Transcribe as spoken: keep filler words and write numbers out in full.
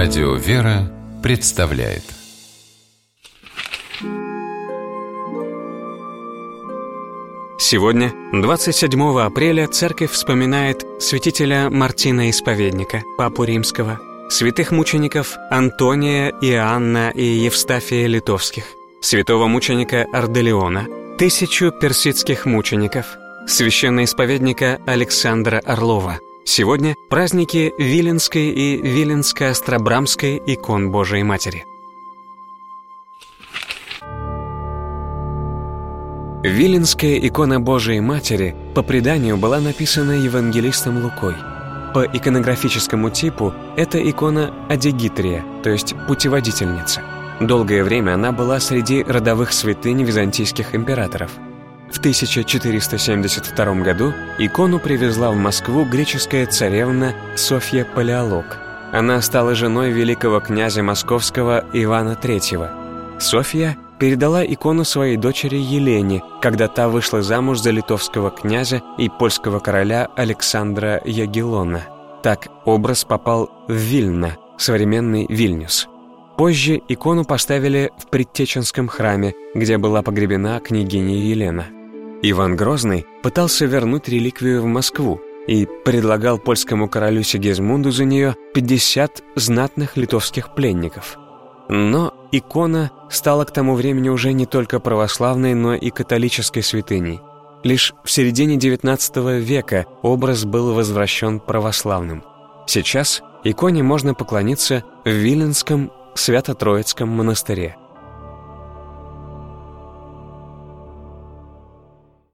Радио «Вера» представляет. Сегодня, двадцать седьмого апреля, Церковь вспоминает святителя Мартина Исповедника, папу римского, святых мучеников Антония, Иоанна и Евстафия Литовских, святого мученика Арделеона, тысячу персидских мучеников, священноисповедника Александра Орлова. Сегодня праздники Виленской и Виленско-Острабрамской икон Божией Матери. Виленская икона Божией Матери по преданию была написана евангелистом Лукой. По иконографическому типу это икона Адегитрия, то есть путеводительница. Долгое время она была среди родовых святынь византийских императоров. В тысяча четыреста семьдесят втором году икону привезла в Москву греческая царевна Софья Палеолог. Она стала женой великого князя московского Ивана Третьего. Софья передала икону своей дочери Елене, когда та вышла замуж за литовского князя и польского короля Александра Ягеллона. Так образ попал в Вильно, современный Вильнюс. Позже икону поставили в Предтеченском храме, где была погребена княгиня Елена. Иван Грозный пытался вернуть реликвию в Москву и предлагал польскому королю Сигизмунду за нее пятьдесят знатных литовских пленников. Но икона стала к тому времени уже не только православной, но и католической святыней. Лишь в середине девятнадцатого века образ был возвращен православным. Сейчас иконе можно поклониться в Виленском Свято-Троицком монастыре.